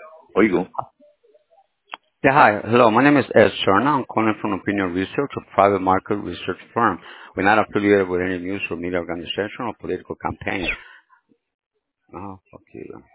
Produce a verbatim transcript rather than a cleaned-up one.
Oigo. Yeah, hi. Hello, my name is Ed Serna. I'm calling from Opinion Research, a private market research firm. We're not affiliated with any news or media organization or political campaign. Oh, fuck you.